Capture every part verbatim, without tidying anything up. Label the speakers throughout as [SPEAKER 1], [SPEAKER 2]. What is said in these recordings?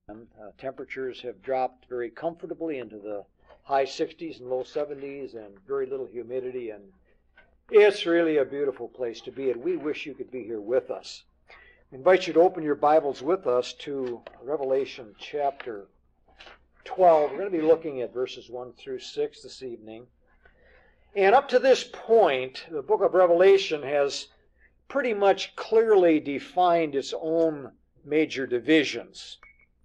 [SPEAKER 1] Uh, temperatures have dropped very comfortably into the high sixties and low seventies, and very little humidity, and it's really a beautiful place to be, and we wish you could be here with us. I invite you to open your Bibles with us to Revelation chapter twelve. We're going to be looking at verses one through six this evening. And up to this point, the book of Revelation has pretty much clearly defined its own major divisions.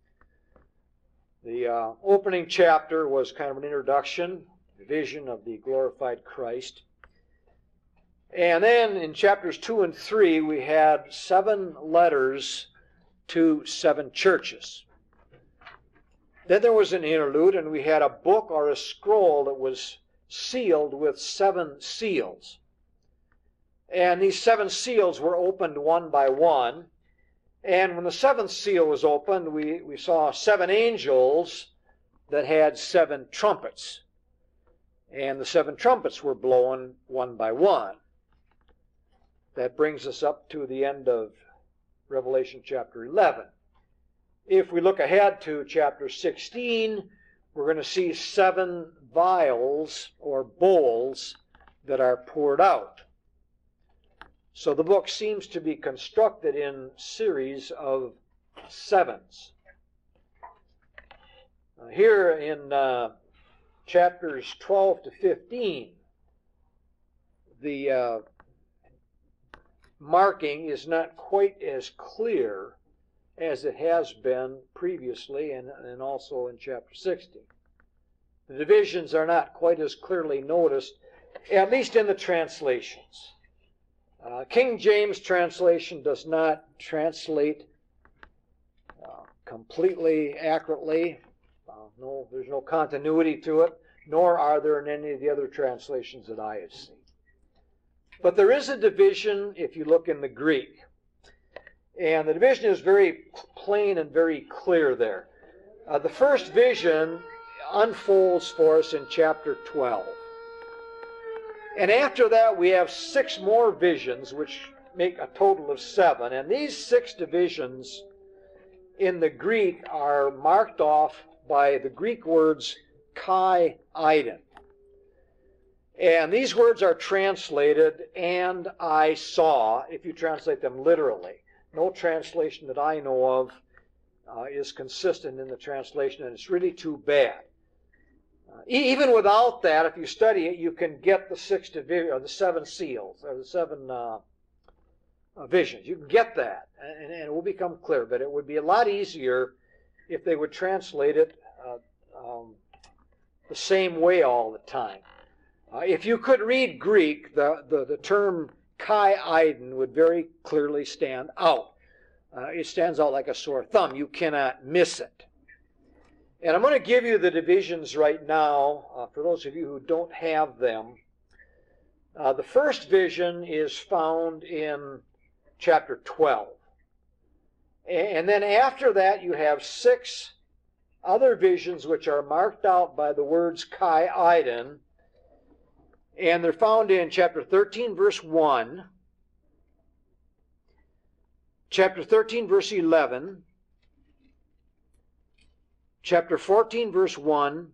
[SPEAKER 1] The uh, opening chapter was kind of an introduction, the vision of the glorified Christ. And then in chapters two and three, we had seven letters to seven churches. Then there was an interlude, and we had a book or a scroll that was sealed with seven seals. And these seven seals were opened one by one. And when the seventh seal was opened, we, we saw seven angels that had seven trumpets. And the seven trumpets were blown one by one. That brings us up to the end of Revelation chapter eleven. If we look ahead to chapter sixteen, we're going to see seven vials or bowls that are poured out. So the book seems to be constructed in series of sevens. Uh, here in uh, chapters twelve to fifteen, the uh, marking is not quite as clear as it has been previously and, and also in chapter sixteen. The divisions are not quite as clearly noticed, at least in the translations. Uh, King James translation does not translate uh, completely accurately. Uh, no, there's no continuity to it, nor are there in any of the other translations that I have seen. But there is a division if you look in the Greek. And the division is very plain and very clear there. Uh, the first vision unfolds for us in chapter twelve. And after that, we have six more visions, which make a total of seven. And these six divisions in the Greek are marked off by the Greek words kai eidon. And these words are translated, and I saw, if you translate them literally. No translation that I know of uh, is consistent in the translation, and it's really too bad. Uh, even without that, if you study it, you can get the six divi- or the seven seals, or the seven uh, uh, visions. You can get that, and, and it will become clear. But it would be a lot easier if they would translate it uh, um, the same way all the time. Uh, if you could read Greek, the, the, the term kai eidon would very clearly stand out. Uh, it stands out like a sore thumb. You cannot miss it. And I'm going to give you the divisions right now, uh, for those of you who don't have them. Uh, the first vision is found in chapter twelve. And then after that, you have six other visions which are marked out by the words kai eidon. And they're found in chapter thirteen, verse one, chapter thirteen, verse eleven, chapter fourteen, verse one,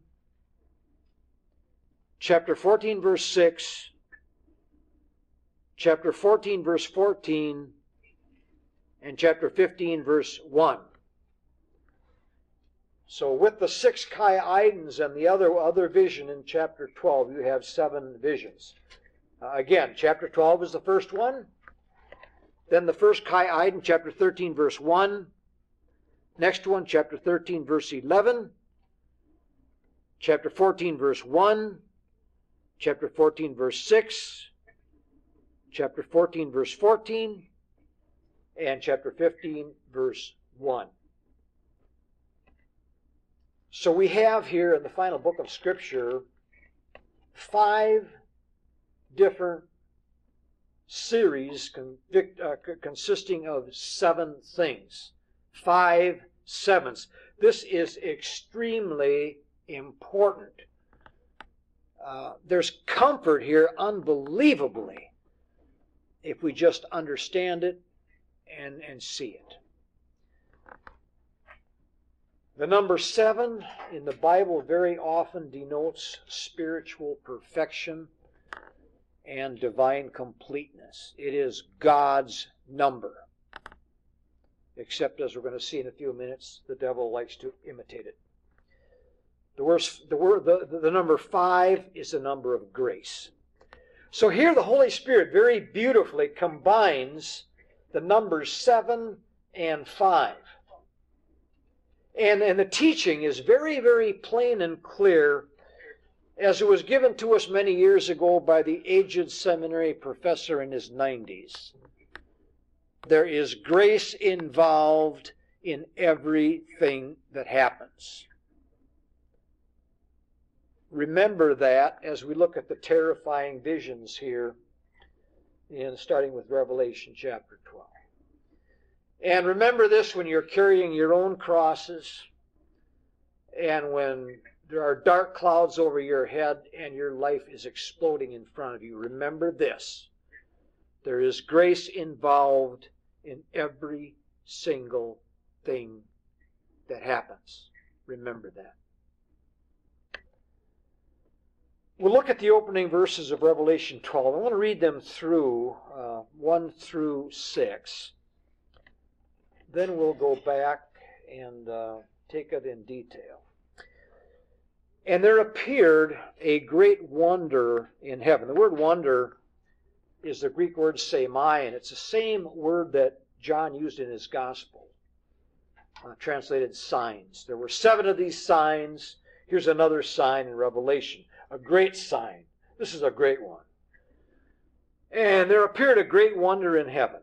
[SPEAKER 1] chapter fourteen, verse six, chapter fourteen, verse fourteen, and chapter fifteen, verse one. So with the six kai eidons and the other, other vision in chapter twelve, you have seven visions. Uh, again, chapter twelve is the first one. Then the first kai eidon, chapter thirteen, verse one. Next one, chapter thirteen, verse eleven. Chapter fourteen, verse one. Chapter fourteen, verse six. Chapter fourteen, verse fourteen. And chapter fifteen, verse one. So we have here in the final book of Scripture five different series convict, uh, consisting of seven things. Five sevens. This is extremely important. Uh, there's comfort here unbelievably if we just understand it and, and see it. The number seven in the Bible very often denotes spiritual perfection and divine completeness. It is God's number. Except, as we're going to see in a few minutes, the devil likes to imitate it. The, worst, the, word, the, the number five is the number of grace. So here the Holy Spirit very beautifully combines the numbers seven and five. And, and the teaching is very, very plain and clear, as it was given to us many years ago by the aged seminary professor in his nineties. There is grace involved in everything that happens. Remember that as we look at the terrifying visions here, in starting with Revelation chapter twelve. And remember this when you're carrying your own crosses, and when there are dark clouds over your head and your life is exploding in front of you. Remember this: there is grace involved in every single thing that happens. Remember that. We'll look at the opening verses of Revelation twelve. I want to read them through, uh, one through six. Then we'll go back and uh, take it in detail. And there appeared a great wonder in heaven. The word wonder is the Greek word semai, and it's the same word that John used in his gospel, uh, translated signs. There were seven of these signs. Here's another sign in Revelation, a great sign. This is a great one. And there appeared a great wonder in heaven.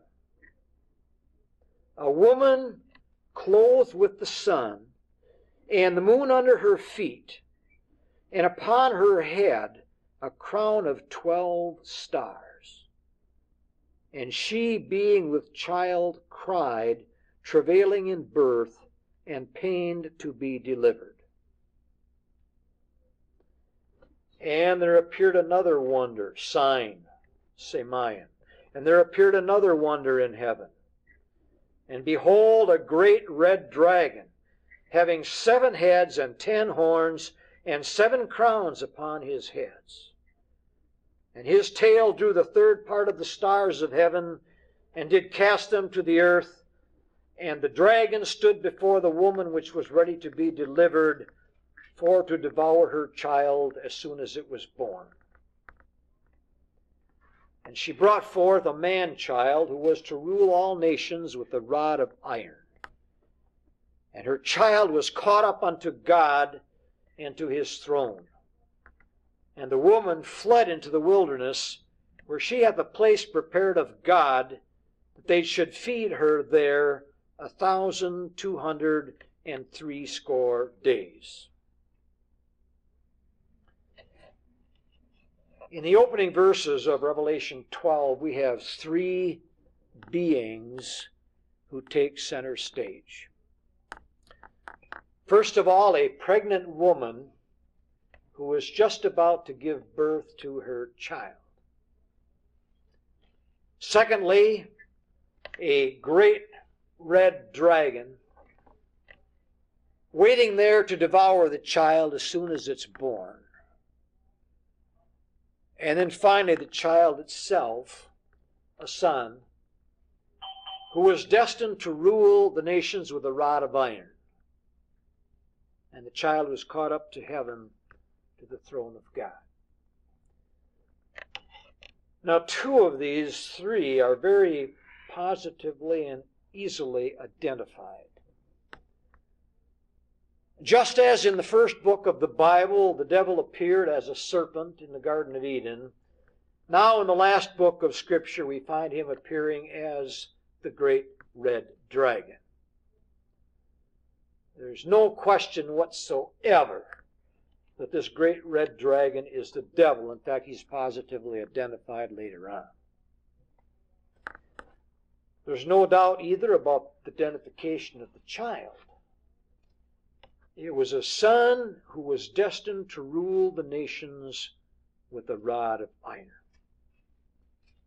[SPEAKER 1] A woman clothed with the sun, and the moon under her feet, and upon her head a crown of twelve stars. And she, being with child, cried, travailing in birth, and pained to be delivered. And there appeared another wonder, sign, Semayan. And there appeared another wonder in heaven. And behold, a great red dragon, having seven heads and ten horns, and seven crowns upon his heads. And his tail drew the third part of the stars of heaven, and did cast them to the earth. And the dragon stood before the woman which was ready to be delivered, for to devour her child as soon as it was born. And she brought forth a man-child, who was to rule all nations with a rod of iron. And her child was caught up unto God and to his throne. And the woman fled into the wilderness, where she hath a place prepared of God, that they should feed her there a thousand two hundred and threescore days. In the opening verses of Revelation twelve, we have three beings who take center stage. First of all, a pregnant woman who was just about to give birth to her child. Secondly, a great red dragon waiting there to devour the child as soon as it's born. And then finally, the child itself, a son, who was destined to rule the nations with a rod of iron. And the child was caught up to heaven, to the throne of God. Now, two of these three are very positively and easily identified. Just as in the first book of the Bible, the devil appeared as a serpent in the Garden of Eden, now in the last book of Scripture we find him appearing as the great red dragon. There's no question whatsoever that this great red dragon is the devil. In fact, he's positively identified later on. There's no doubt either about the identification of the child. It was a son who was destined to rule the nations with a rod of iron.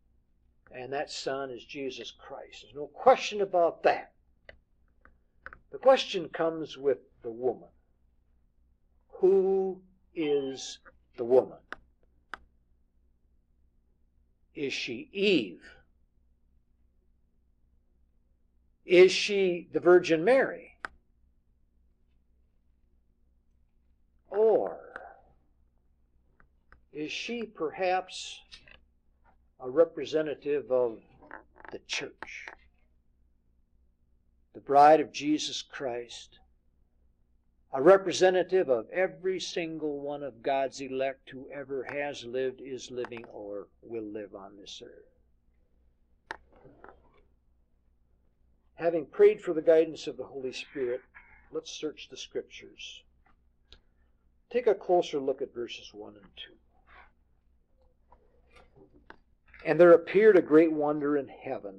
[SPEAKER 1] And that son is Jesus Christ. There's no question about that. The question comes with the woman. Who is the woman? Is she Eve? Is she the Virgin Mary? Or is she perhaps a representative of the church, the bride of Jesus Christ, a representative of every single one of God's elect who ever has lived, is living, or will live on this earth? Having prayed for the guidance of the Holy Spirit, let's search the Scriptures. Take a closer look at verses one and two. And there appeared a great wonder in heaven,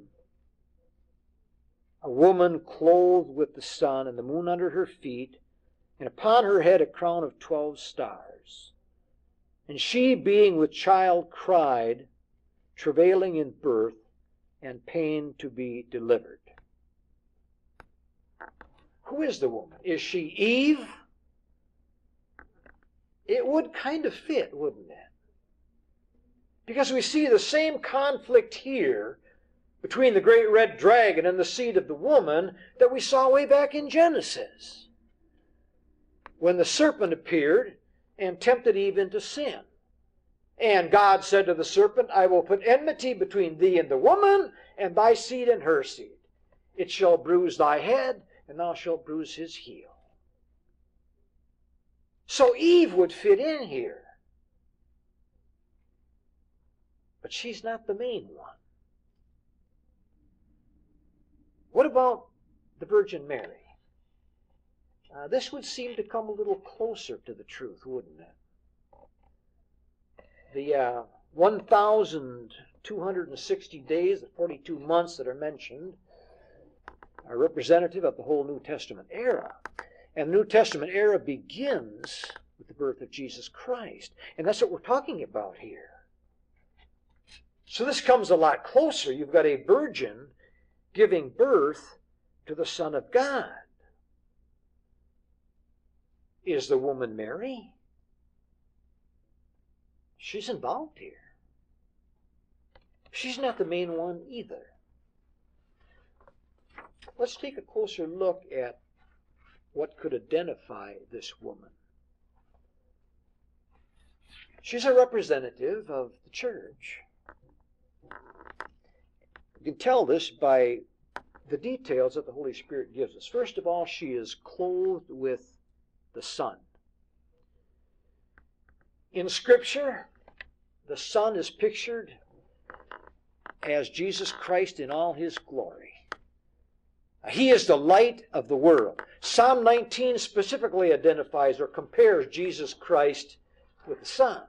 [SPEAKER 1] a woman clothed with the sun, and the moon under her feet, and upon her head a crown of twelve stars. And she, being with child, cried, travailing in birth, and pain to be delivered. Who is the woman? Is she Eve? It would kind of fit, wouldn't it? Because we see the same conflict here between the great red dragon and the seed of the woman that we saw way back in Genesis, when the serpent appeared and tempted Eve into sin. And God said to the serpent, I will put enmity between thee and the woman, and thy seed and her seed. It shall bruise thy head, and thou shalt bruise his heel. So Eve would fit in here. But she's not the main one. What about the Virgin Mary? Uh, this would seem to come a little closer to the truth, wouldn't it? The uh, one thousand two hundred sixty days, the forty-two months that are mentioned, are representative of the whole New Testament era. And the New Testament era begins with the birth of Jesus Christ. And that's what we're talking about here. So this comes a lot closer. You've got a virgin giving birth to the Son of God. Is the woman Mary? She's involved here. She's not the main one either. Let's take a closer look at what could identify this woman. She's a representative of the church. You can tell this by the details that the Holy Spirit gives us. First of all, she is clothed with the sun. In Scripture, the sun is pictured as Jesus Christ in all his glory. He is the light of the world. Psalm nineteen specifically identifies or compares Jesus Christ with the sun.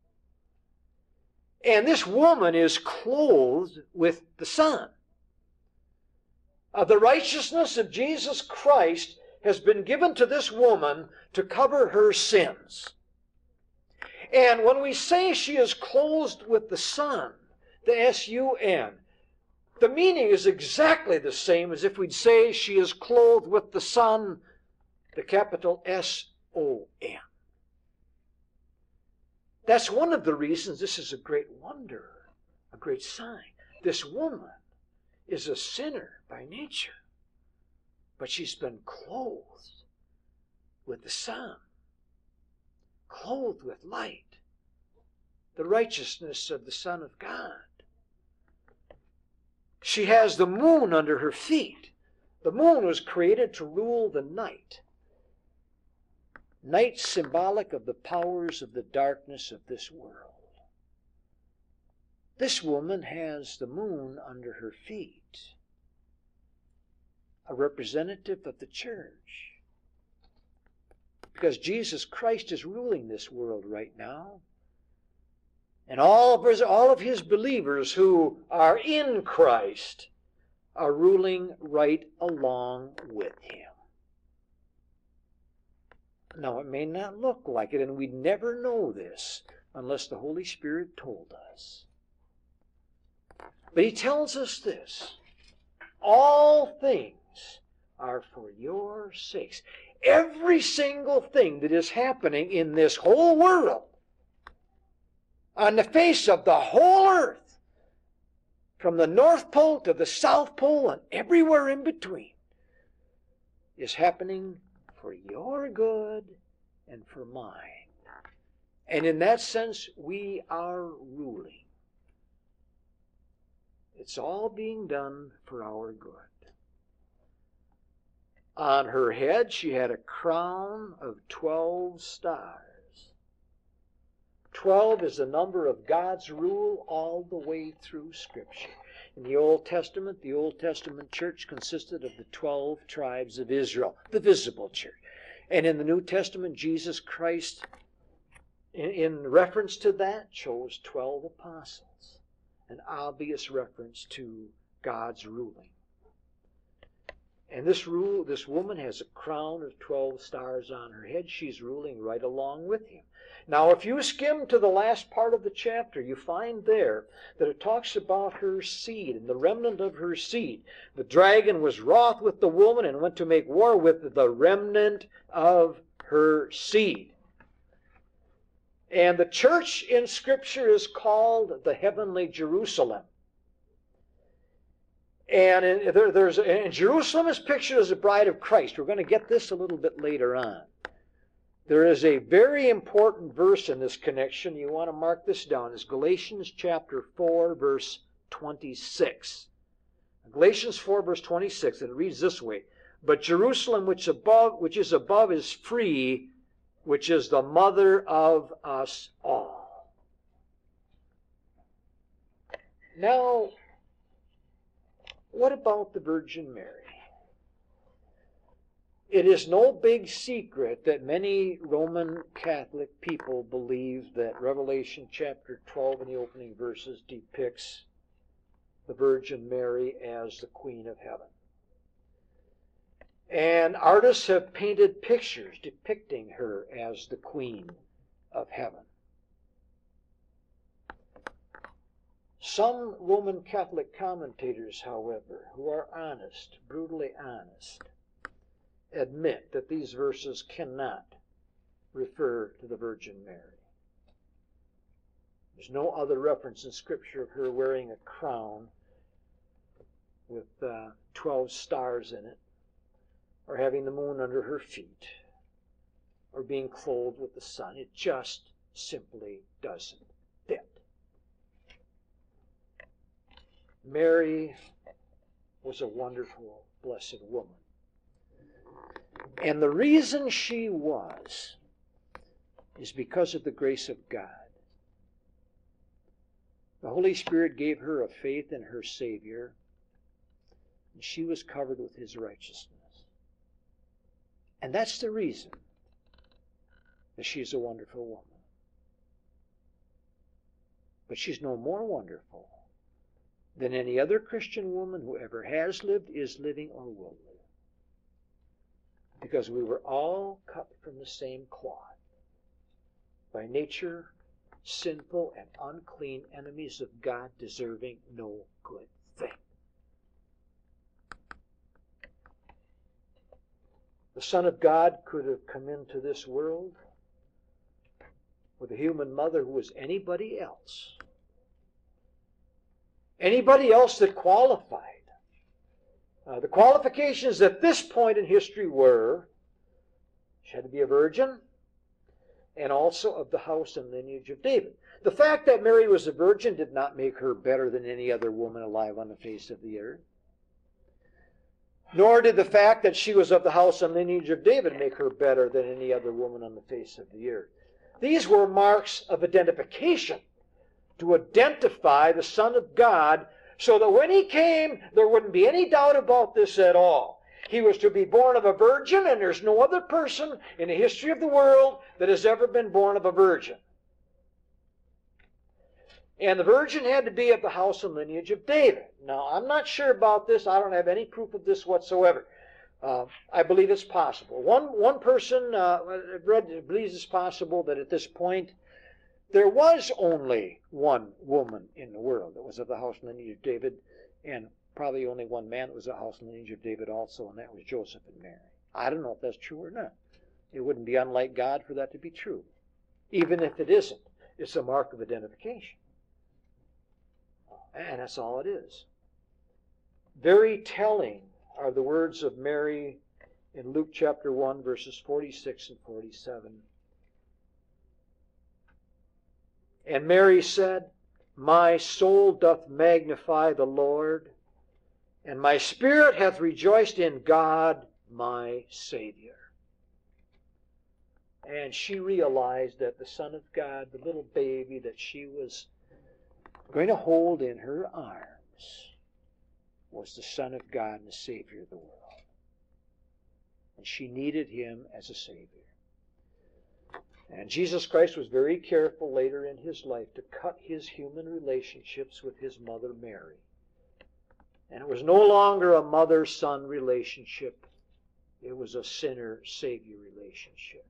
[SPEAKER 1] And this woman is clothed with the sun. Uh, the righteousness of Jesus Christ has been given to this woman to cover her sins. And when we say she is clothed with the sun, the S U N, the meaning is exactly the same as if we'd say she is clothed with the sun, the capital S O N. That's one of the reasons this is a great wonder, a great sign. This woman is a sinner by nature, but she's been clothed with the sun, clothed with light, the righteousness of the Son of God. She has the moon under her feet. The moon was created to rule the night. Night symbolic of the powers of the darkness of this world. This woman has the moon under her feet, a representative of the church. Because Jesus Christ is ruling this world right now. And all of his, all of his believers who are in Christ are ruling right along with him. Now, it may not look like it, and we'd never know this unless the Holy Spirit told us. But he tells us this: all things are for your sakes. Every single thing that is happening in this whole world, on the face of the whole earth, from the North Pole to the South Pole and everywhere in between, is happening for your good and for mine. And in that sense, we are ruling. It's all being done for our good. On her head, she had a crown of twelve stars. Twelve is the number of God's rule all the way through Scripture. In the Old Testament, the Old Testament church consisted of the twelve tribes of Israel, the visible church. And in the New Testament, Jesus Christ, in, in reference to that, chose twelve apostles, an obvious reference to God's ruling. And this rule, this woman has a crown of twelve stars on her head. She's ruling right along with him. Now, if you skim to the last part of the chapter, you find there that it talks about her seed and the remnant of her seed. The dragon was wroth with the woman and went to make war with the remnant of her seed. And the church in Scripture is called the heavenly Jerusalem. And in, there, there's, and Jerusalem is pictured as a bride of Christ. We're going to get this a little bit later on. There is a very important verse in this connection. You want to mark this down. It's Galatians chapter four, verse twenty-six. Galatians four, verse twenty-six, and it reads this way: But Jerusalem which above, which is above is free, which is the mother of us all. Now, what about the Virgin Mary? It is no big secret that many Roman Catholic people believe that Revelation chapter twelve in the opening verses depicts the Virgin Mary as the Queen of Heaven. And artists have painted pictures depicting her as the Queen of Heaven. Some Roman Catholic commentators, however, who are honest, brutally honest, admit that these verses cannot refer to the Virgin Mary. There's no other reference in Scripture of her wearing a crown with uh, twelve stars in it, or having the moon under her feet, or being clothed with the sun. It just simply doesn't fit. Mary was a wonderful, blessed woman. And the reason she was is because of the grace of God. The Holy Spirit gave her a faith in her Savior, and she was covered with His righteousness. And that's the reason that she's a wonderful woman. But she's no more wonderful than any other Christian woman who ever has lived, is living, or will live. Because we were all cut from the same cloth. By nature, sinful and unclean enemies of God, deserving no good thing. The Son of God could have come into this world with a human mother who was anybody else. Anybody else that qualified. Uh, the qualifications at this point in history were, she had to be a virgin, and also of the house and lineage of David. The fact that Mary was a virgin did not make her better than any other woman alive on the face of the earth. Nor did the fact that she was of the house and lineage of David make her better than any other woman on the face of the earth. These were marks of identification to identify the Son of God, so that when He came, there wouldn't be any doubt about this at all. He was to be born of a virgin, and there's no other person in the history of the world that has ever been born of a virgin. And the virgin had to be of the house and lineage of David. Now, I'm not sure about this. I don't have any proof of this whatsoever. Uh, I believe it's possible. One, one person uh, read, believes it's possible that at this point there was only one woman in the world that was of the house and lineage of David, and probably only one man that was a house lineage of David also, and that was Joseph and Mary. I don't know if that's true or not. It wouldn't be unlike God for that to be true. Even if it isn't, it's a mark of identification. And that's all it is. Very telling are the words of Mary in Luke chapter one, verses forty-six and forty-seven. And Mary said, My soul doth magnify the Lord, and my spirit hath rejoiced in God my Savior. And she realized that the Son of God, the little baby that she was going to hold in her arms, was the Son of God and the Savior of the world. And she needed Him as a Savior. And Jesus Christ was very careful later in His life to cut His human relationships with His mother Mary. And it was no longer a mother-son relationship. It was a sinner-savior relationship.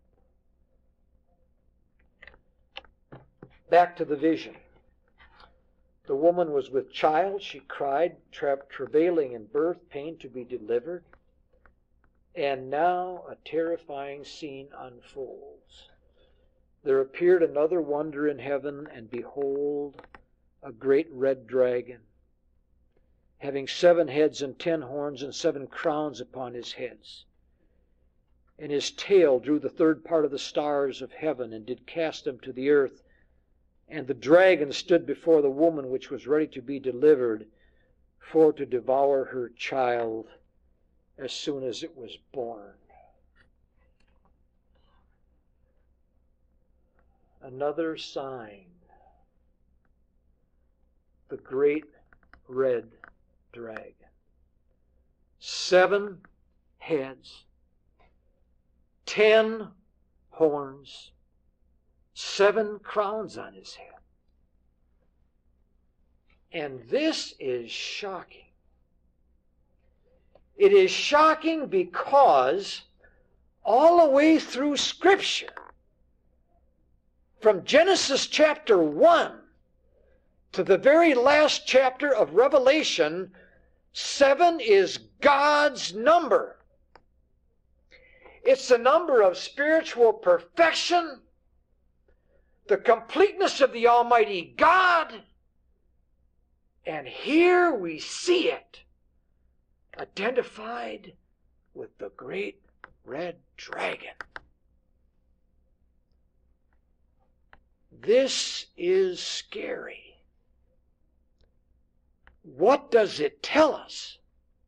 [SPEAKER 1] Back to the vision. The woman was with child. She cried, tra- travailing in birth, pain to be delivered. And now a terrifying scene unfolds. There appeared another wonder in heaven, and behold, a great red dragon, having seven heads and ten horns and seven crowns upon his heads. And his tail drew the third part of the stars of heaven, and did cast them to the earth. And the dragon stood before the woman which was ready to be delivered, for to devour her child as soon as it was born. Another sign. The great red dragon. Seven heads, ten horns, seven crowns on his head. And this is shocking. It is shocking because all the way through Scripture, from Genesis chapter one to the very last chapter of Revelation, seven is God's number. It's the number of spiritual perfection, the completeness of the Almighty God, and here we see it identified with the great red dragon. This is scary. What does it tell us?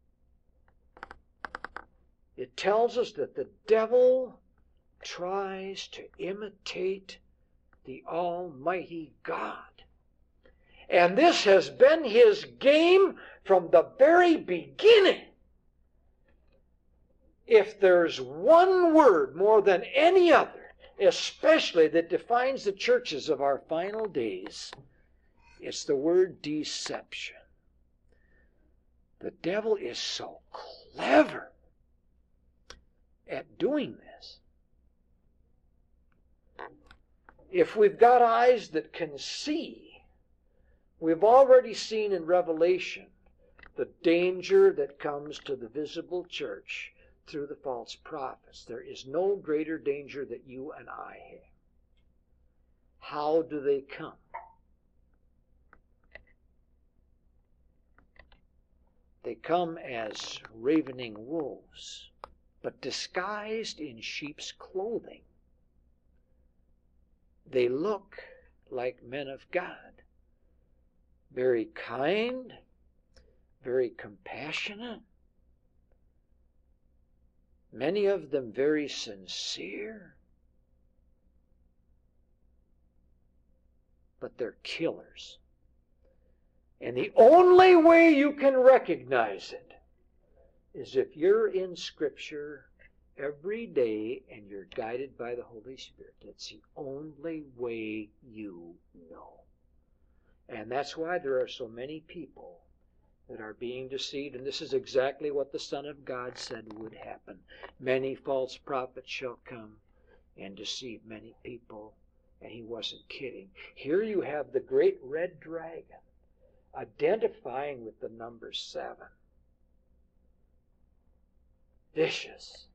[SPEAKER 1] It tells us that the devil tries to imitate the Almighty God. And this has been his game from the very beginning. If there's one word more than any other, especially that defines the churches of our final days, it's the word deception. The devil is so clever at doing this. If we've got eyes that can see, we've already seen in Revelation the danger that comes to the visible church through the false prophets. There is no greater danger that you and I have. How do they come? They come as ravening wolves, but disguised in sheep's clothing. They look like men of God. Very kind, very compassionate, many of them very sincere, but they're killers. And the only way you can recognize it is if you're in Scripture every day and you're guided by the Holy Spirit. That's the only way you know. And that's why there are so many people that are being deceived. And this is exactly what the Son of God said would happen. Many false prophets shall come and deceive many people. And he wasn't kidding. Here you have the great red dragon, identifying with the number seven. Vicious.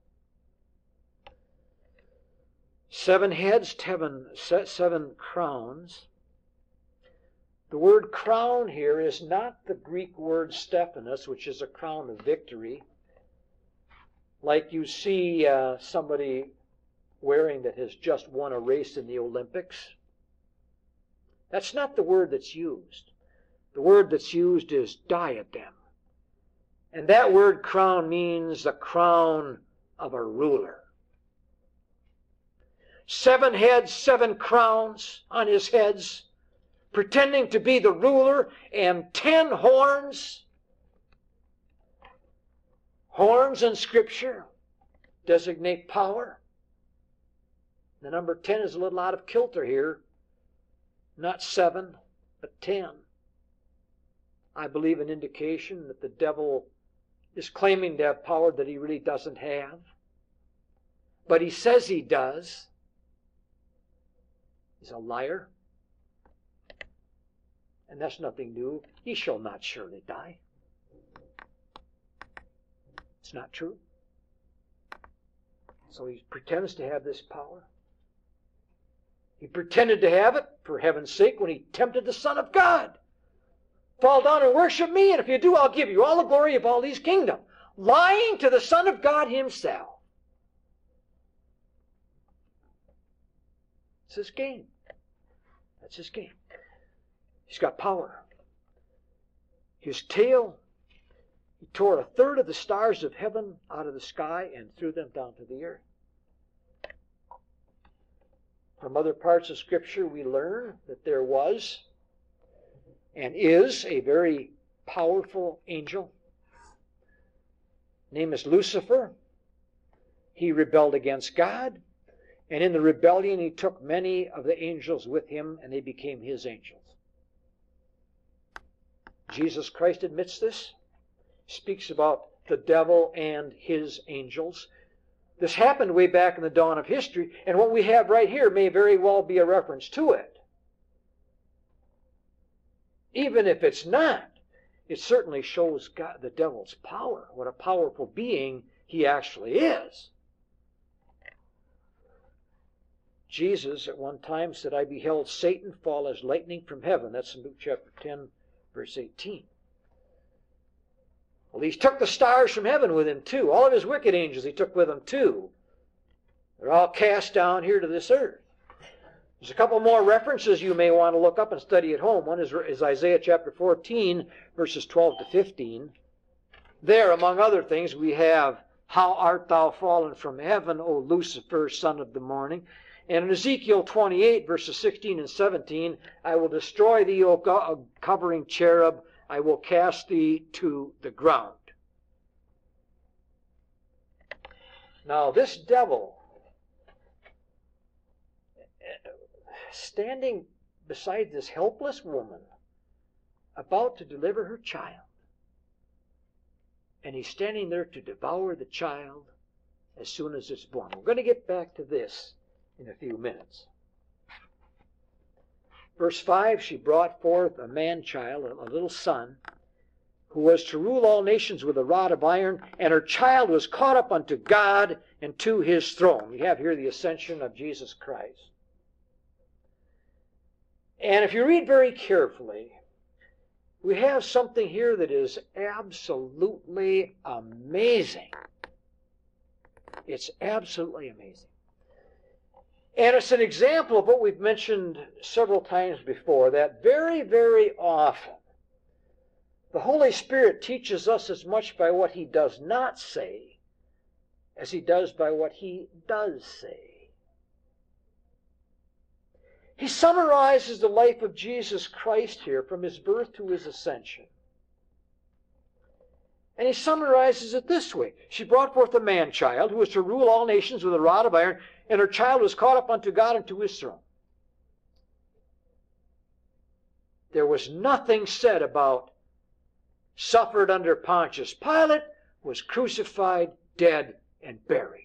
[SPEAKER 1] Seven heads, seven, seven crowns. The word crown here is not the Greek word Stephanos, which is a crown of victory, like you see uh, somebody wearing that has just won a race in the Olympics. That's not the word that's used. The word that's used is diadem. And that word crown means the crown of a ruler. Seven heads, seven crowns on his heads, pretending to be the ruler, and ten horns. Horns in Scripture designate power. The number ten is a little out of kilter here. Not seven, but ten. I believe an indication that the devil is claiming to have power that he really doesn't have. But he says he does. He's a liar. And that's nothing new. He shall not surely die. It's not true. So he pretends to have this power. He pretended to have it, for heaven's sake, when he tempted the Son of God. Fall down and worship me, and if you do, I'll give you all the glory of all these kingdoms. Lying to the Son of God himself. It's his game. That's his game. He's got power. His tail, he tore a third of the stars of heaven out of the sky and threw them down to the earth. From other parts of Scripture, we learn that there was and is a very powerful angel. His name is Lucifer. He rebelled against God, and in the rebellion he took many of the angels with him, and they became his angels. Jesus Christ admits this, speaks about the devil and his angels. This happened way back in the dawn of history, and what we have right here may very well be a reference to it. Even if it's not, it certainly shows God, the devil's power, what a powerful being he actually is. Jesus at one time said, I beheld Satan fall as lightning from heaven. That's in Luke chapter ten, verse eighteen. Well, he took the stars from heaven with him too. All of his wicked angels he took with him too. They're all cast down here to this earth. There's a couple more references you may want to look up and study at home. One is, is Isaiah chapter fourteen, verses twelve to fifteen. There, among other things, we have, How art thou fallen from heaven, O Lucifer, son of the morning? And in Ezekiel twenty-eight, verses sixteen and seventeen, I will destroy thee, O covering cherub. I will cast thee to the ground. Now, this devil, standing beside this helpless woman, about to deliver her child, and he's standing there to devour the child as soon as it's born. We're going to get back to this in a few minutes. Verse five, she brought forth a man-child, a little son, who was to rule all nations with a rod of iron, and her child was caught up unto God and to his throne. We have here the ascension of Jesus Christ. And if you read very carefully, we have something here that is absolutely amazing. It's absolutely amazing. And it's an example of what we've mentioned several times before, that very, very often the Holy Spirit teaches us as much by what he does not say as he does by what he does say. He summarizes the life of Jesus Christ here from his birth to his ascension. And he summarizes it this way. She brought forth a man-child who was to rule all nations with a rod of iron, and her child was caught up unto God and to his throne. There was nothing said about suffered under Pontius Pilate, was crucified, dead, and buried.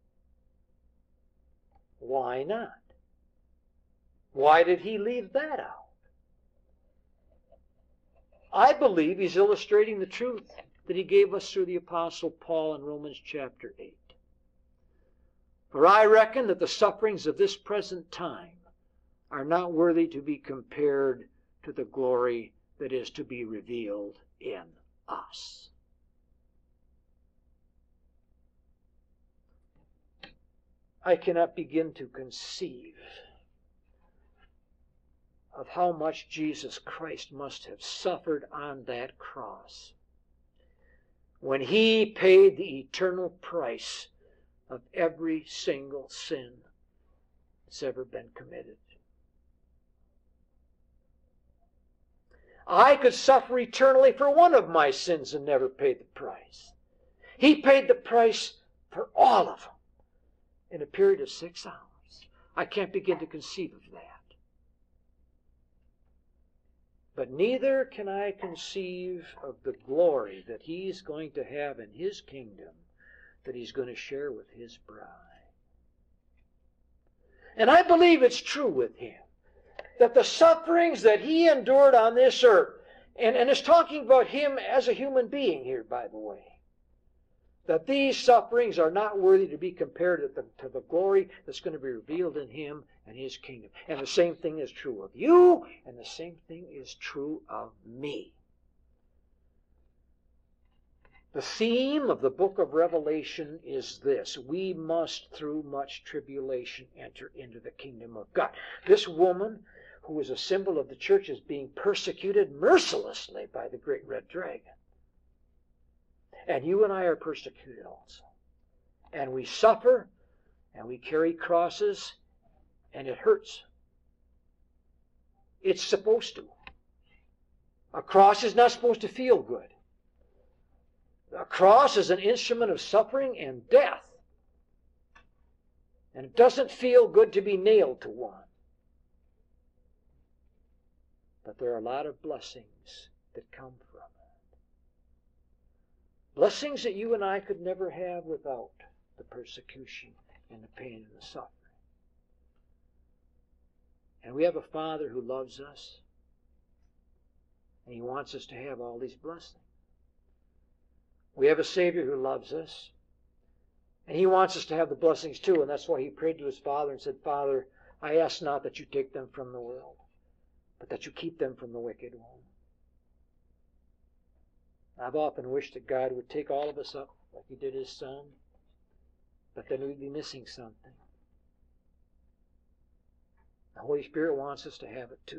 [SPEAKER 1] Why not? Why did he leave that out? I believe he's illustrating the truth that he gave us through the Apostle Paul in Romans chapter eight. For I reckon that the sufferings of this present time are not worthy to be compared to the glory that is to be revealed in us. I cannot begin to conceive of how much Jesus Christ must have suffered on that cross when he paid the eternal price of every single sin that's ever been committed. I could suffer eternally for one of my sins and never pay the price. He paid the price for all of them in a period of six hours. I can't begin to conceive of that. But neither can I conceive of the glory that he's going to have in his kingdom that he's going to share with his bride. And I believe it's true with him that the sufferings that he endured on this earth, and, and it's talking about him as a human being here, by the way, that these sufferings are not worthy to be compared to the, to the glory that's going to be revealed in him and his kingdom. And the same thing is true of you, and the same thing is true of me. The theme of the book of Revelation is this: we must, through much tribulation, enter into the kingdom of God. This woman, who is a symbol of the church, is being persecuted mercilessly by the great red dragon. And you and I are persecuted also. And we suffer, and we carry crosses, and it hurts. It's supposed to. A cross is not supposed to feel good. A cross is an instrument of suffering and death. And it doesn't feel good to be nailed to one. But there are a lot of blessings that come from it. Blessings that you and I could never have without the persecution and the pain and the suffering. And we have a Father who loves us, and he wants us to have all these blessings. We have a Savior who loves us, and he wants us to have the blessings too, and that's why he prayed to his Father and said, Father, I ask not that you take them from the world, but that you keep them from the wicked one. I've often wished that God would take all of us up like he did his Son, but then we'd be missing something. The Holy Spirit wants us to have it too.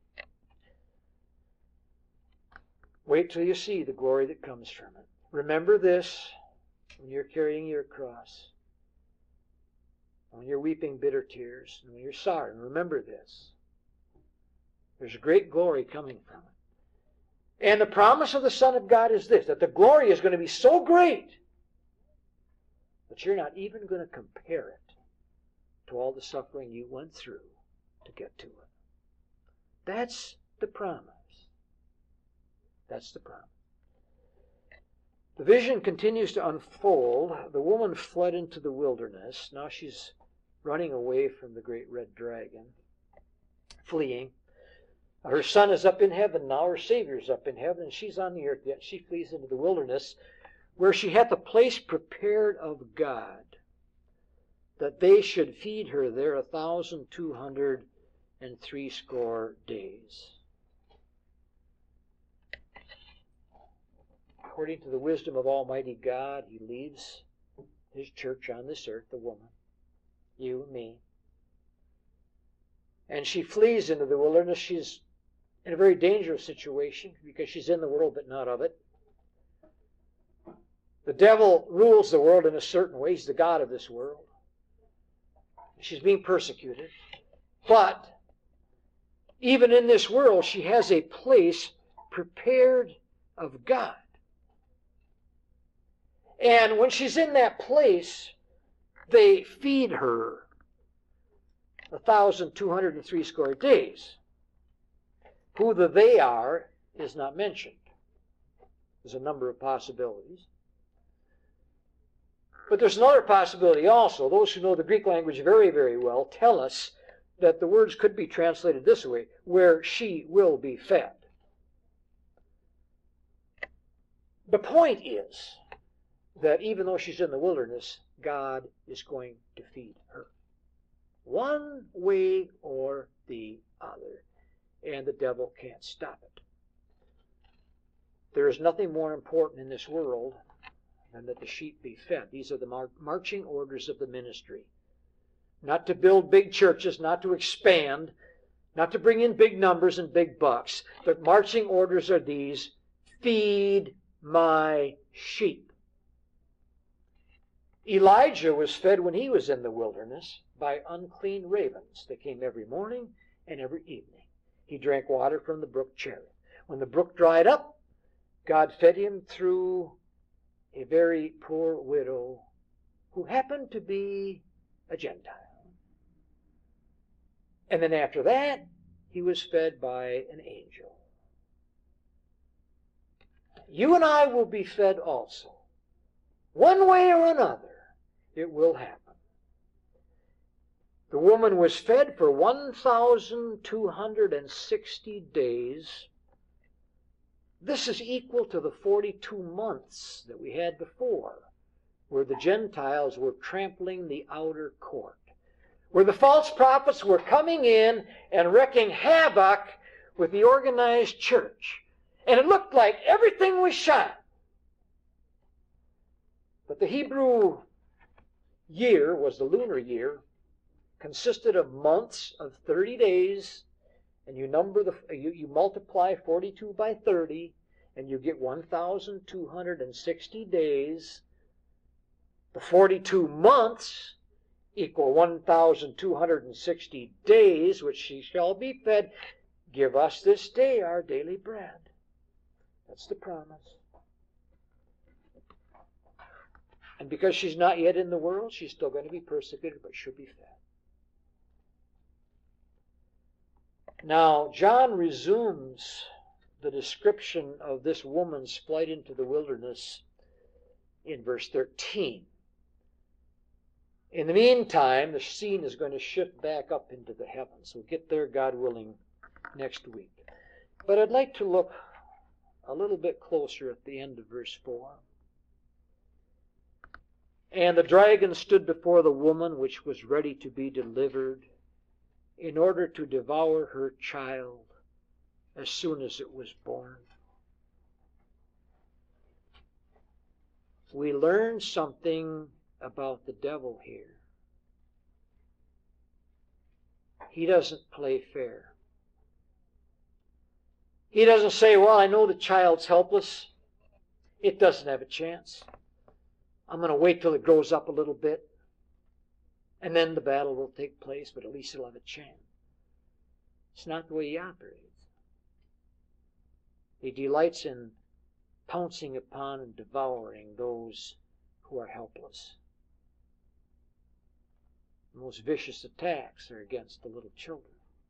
[SPEAKER 1] Wait till you see the glory that comes from it. Remember this when you're carrying your cross, when you're weeping bitter tears, and when you're sorry. Remember this. There's a great glory coming from it. And the promise of the Son of God is this, that the glory is going to be so great that you're not even going to compare it to all the suffering you went through to get to it. That's the promise. That's the promise. The vision continues to unfold. The woman fled into the wilderness. Now she's running away from the great red dragon, fleeing. Her son is up in heaven now. Her Savior's up in heaven, and she's on the earth yet. She flees into the wilderness, where she hath a place prepared of God, that they should feed her there a thousand two hundred and threescore days. According to the wisdom of Almighty God, he leaves his church on this earth, the woman, you and me. And she flees into the wilderness. She's in a very dangerous situation because she's in the world but not of it. The devil rules the world in a certain way. He's the god of this world. She's being persecuted. But even in this world, she has a place prepared of God. And when she's in that place, they feed her a thousand two hundred and threescore days. Who the they are is not mentioned. There's a number of possibilities. But there's another possibility also. Those who know the Greek language very, very well tell us that the words could be translated this way, where she will be fed. The point is that even though she's in the wilderness, God is going to feed her. One way or the other. And the devil can't stop it. There is nothing more important in this world than that the sheep be fed. These are the mar- marching orders of the ministry. Not to build big churches, not to expand, not to bring in big numbers and big bucks. The marching orders are these: feed my sheep. Elijah was fed when he was in the wilderness by unclean ravens. They came every morning and every evening. He drank water from the brook Cherith. When the brook dried up, God fed him through a very poor widow who happened to be a Gentile. And then after that, he was fed by an angel. You and I will be fed also. One way or another, it will happen. The woman was fed for one thousand two hundred sixty days. This is equal to the forty-two months that we had before, where the Gentiles were trampling the outer court, where the false prophets were coming in and wreaking havoc with the organized church. And it looked like everything was shot. But the Hebrew year was the lunar year, consisted of months of thirty days, and you number the you, you multiply forty-two by thirty, and you get one thousand two hundred sixty days. The forty-two months equal one thousand two hundred sixty days, which she shall be fed. Give us this day our daily bread. That's the promise. And because she's not yet in the world, she's still going to be persecuted, but she'll be fed. Now, John resumes the description of this woman's flight into the wilderness in verse thirteen. In the meantime, the scene is going to shift back up into the heavens. We'll get there, God willing, next week. But I'd like to look a little bit closer at the end of verse four. And the dragon stood before the woman which was ready to be delivered, in order to devour her child as soon as it was born. We learn something about the devil here. He doesn't play fair. He doesn't say, well, I know the child's helpless. It doesn't have a chance. I'm going to wait till it grows up a little bit, and then the battle will take place, but at least it'll have a chance. It's not the way he operates. He delights in pouncing upon and devouring those who are helpless. The most vicious attacks are against the little children.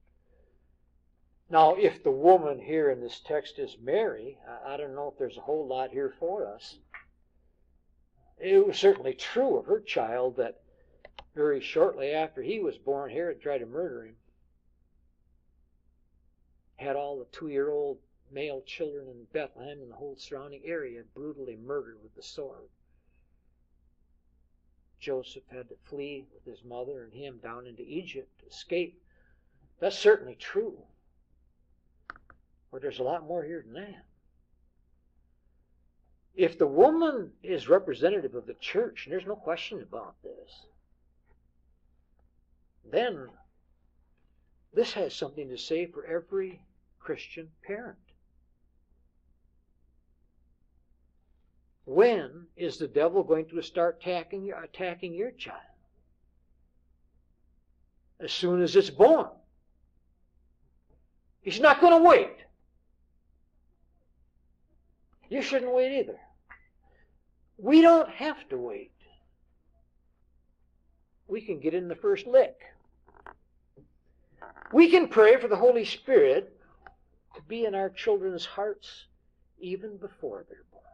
[SPEAKER 1] Now, if the woman here in this text is Mary, I don't know if there's a whole lot here for us. It was certainly true of her child that very shortly after he was born, Herod tried to murder him. Had all the two-year-old male children in Bethlehem and the whole surrounding area brutally murdered with the sword. Joseph had to flee with his mother and him down into Egypt to escape. That's certainly true. But there's a lot more here than that. If the woman is representative of the church, and there's no question about this, then this has something to say for every Christian parent. When is the devil going to start attacking, attacking your child? As soon as it's born. He's not going to wait. You shouldn't wait either. We don't have to wait. We can get in the first lick. We can pray for the Holy Spirit to be in our children's hearts even before they're born.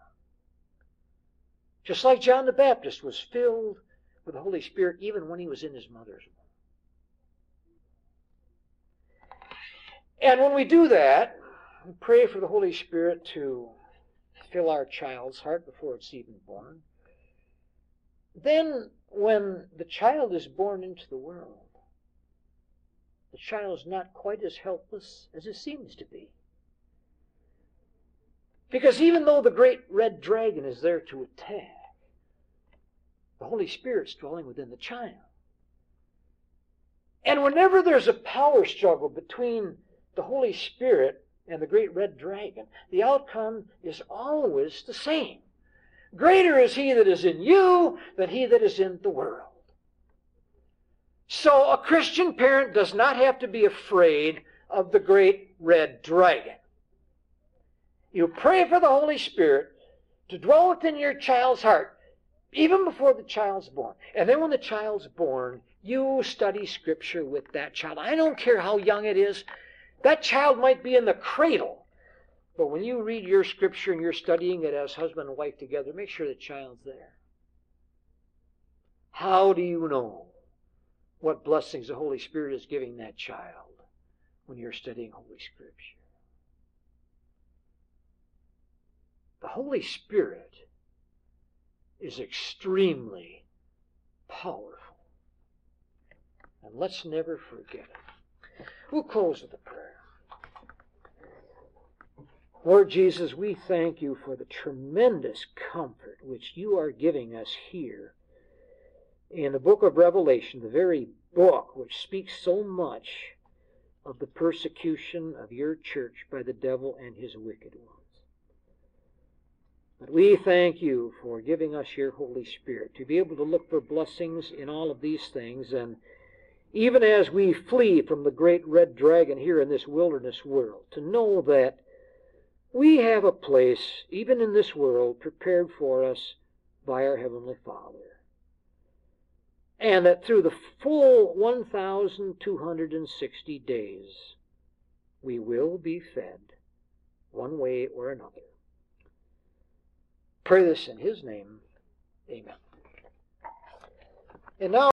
[SPEAKER 1] Just like John the Baptist was filled with the Holy Spirit even when he was in his mother's womb. And when we do that, we pray for the Holy Spirit to fill our child's heart before it's even born. Then, when the child is born into the world, the child is not quite as helpless as it seems to be. Because even though the great red dragon is there to attack, the Holy Spirit's dwelling within the child. And whenever there's a power struggle between the Holy Spirit and the great red dragon, the outcome is always the same. Greater is he that is in you than he that is in the world. So a Christian parent does not have to be afraid of the great red dragon. You pray for the Holy Spirit to dwell within your child's heart, even before the child's born. And then when the child's born, you study Scripture with that child. I don't care how young it is. That child might be in the cradle. But when you read your Scripture and you're studying it as husband and wife together, make sure the child's there. How do you know what blessings the Holy Spirit is giving that child when you're studying Holy Scripture? The Holy Spirit is extremely powerful. And let's never forget it. We'll close with a prayer. Lord Jesus, we thank you for the tremendous comfort which you are giving us here in the book of Revelation, the very book which speaks so much of the persecution of your church by the devil and his wicked ones. But we thank you for giving us your Holy Spirit to be able to look for blessings in all of these things. And even as we flee from the great red dragon here in this wilderness world, to know that we have a place, even in this world, prepared for us by our Heavenly Father. And that through the full one thousand two hundred sixty days, we will be fed one way or another. Pray this in His name. Amen. And now